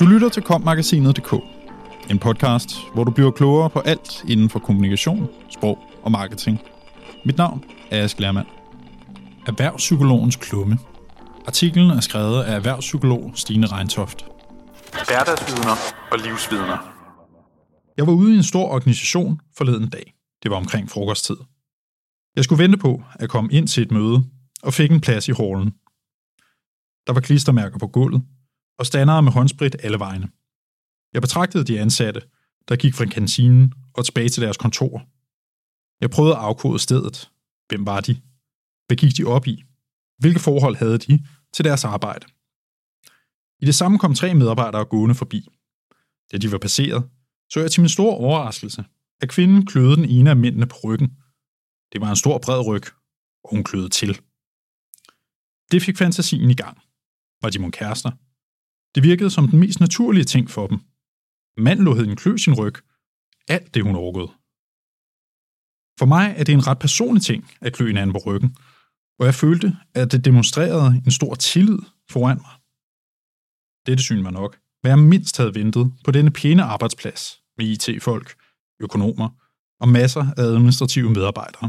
Du lytter til kommagasinet.dk, en podcast, hvor du bliver klogere på alt inden for kommunikation, sprog og marketing. Mit navn er Ask Lermand. Erhvervspsykologens klumme. Artiklen er skrevet af erhvervspsykolog Stine Reintoft. Hverdagsvidner og livsvidner. Jeg var ude i en stor organisation forleden dag. Det var omkring frokosttid. Jeg skulle vente på at komme ind til et møde og fik en plads i hallen. Der var klistermærker på gulvet og standere med håndsprit alle vegne. Jeg betragtede de ansatte, der gik fra kantinen og tilbage til deres kontor. Jeg prøvede at afkode stedet. Hvem var de? Hvad gik de op i? Hvilke forhold havde de til deres arbejde? I det samme kom 3 medarbejdere gående forbi. Da de var passeret, så jeg til min store overraskelse, at kvinden kløede den ene af mændene på ryggen. Det var en stor bred ryg, og hun kløede til. Det fik fantasien i gang. Var de mon kærester? Det virkede som den mest naturlige ting for dem. Manden lod hende klø sin ryg. Alt det hun overgået. For mig er det en ret personlig ting at klø en anden på ryggen, og jeg følte, at det demonstrerede en stor tillid foran mig. Dette syn var nok, hvad jeg mindst havde ventet på denne pæne arbejdsplads med IT-folk, økonomer og masser af administrative medarbejdere.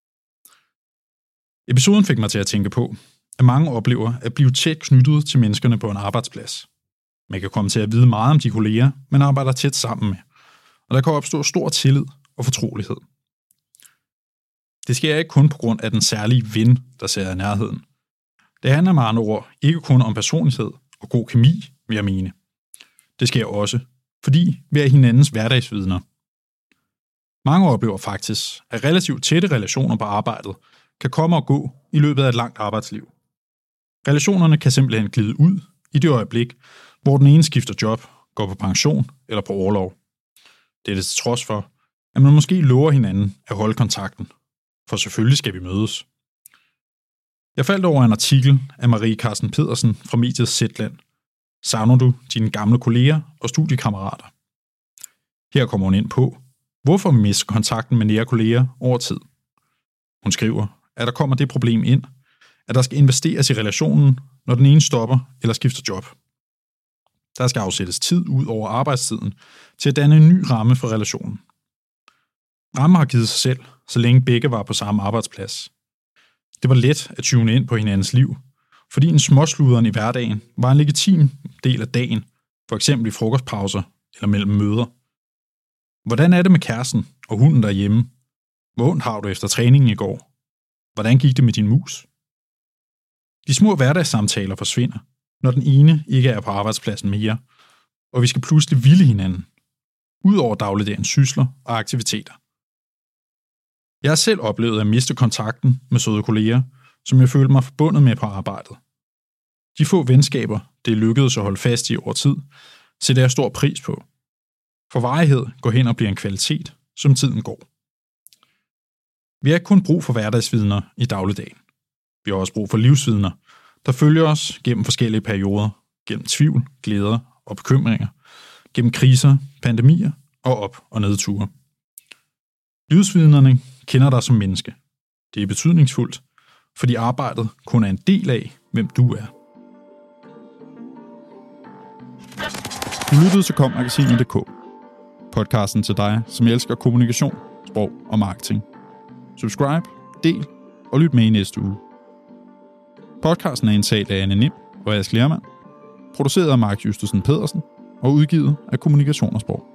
Episoden fik mig til at tænke på, at mange oplever at blive tæt knyttet til menneskerne på en arbejdsplads. Man kan komme til at vide meget om de kolleger, man arbejder tæt sammen med, og der kan opstå stor tillid og fortrolighed. Det sker ikke kun på grund af den særlige ven, der ser i nærheden. Det handler med andre ord ikke kun om personlighed og god kemi, vil jeg mene. Det sker også, fordi vi er hinandens hverdagsvidner. Mange oplever faktisk, at relativt tætte relationer på arbejdet kan komme og gå i løbet af et langt arbejdsliv. Relationerne kan simpelthen glide ud i det øjeblik, hvor den ene skifter job, går på pension eller på orlov. Det er det til trods for, at man måske lover hinanden at holde kontakten. For selvfølgelig skal vi mødes. Jeg faldt over en artikel af Marie Carsten Pedersen fra mediet Zetland. Savner du dine gamle kolleger og studiekammerater? Her kommer hun ind på, hvorfor vi mister kontakten med nære kolleger over tid. Hun skriver, at der kommer det problem ind, at der skal investeres i relationen, når den ene stopper eller skifter job. Der skal afsættes tid ud over arbejdstiden til at danne en ny ramme for relationen. Rammen har givet sig selv, så længe begge var på samme arbejdsplads. Det var let at tune ind på hinandens liv, fordi en småsluderen i hverdagen var en legitim del af dagen, for eksempel i frokostpauser eller mellem møder. Hvordan er det med kæresten og hunden derhjemme? Hvor ondt har du efter træningen i går? Hvordan gik det med din mus? De små hverdagssamtaler forsvinder, når den ene ikke er på arbejdspladsen mere, og vi skal pludselig ville hinanden, ud over dagligdagens sysler og aktiviteter. Jeg har selv oplevet at miste kontakten med søde kolleger, som jeg følte mig forbundet med på arbejdet. De få venskaber, det er lykkedes at holde fast i over tid, sætter jeg stor pris på. For varighed går hen og bliver en kvalitet, som tiden går. Vi har ikke kun brug for hverdagsvidner i dagligdagen. Vi har også brug for livsvidner, der følger os gennem forskellige perioder, gennem tvivl, glæder og bekymringer, gennem kriser, pandemier og op- og nedture. Livsvidnerne kender dig som menneske. Det er betydningsfuldt, fordi arbejdet kun er en del af, hvem du er. Du lyttede til kommagasinet.dk, podcasten til dig, som elsker kommunikation, sprog og marketing. Subscribe, del og lyt med i næste uge. Podcasten er indtalt af Anne Nim og Ask Lermand, produceret af Mark Justesen Pedersen og udgivet af Kommunikation og Sprog.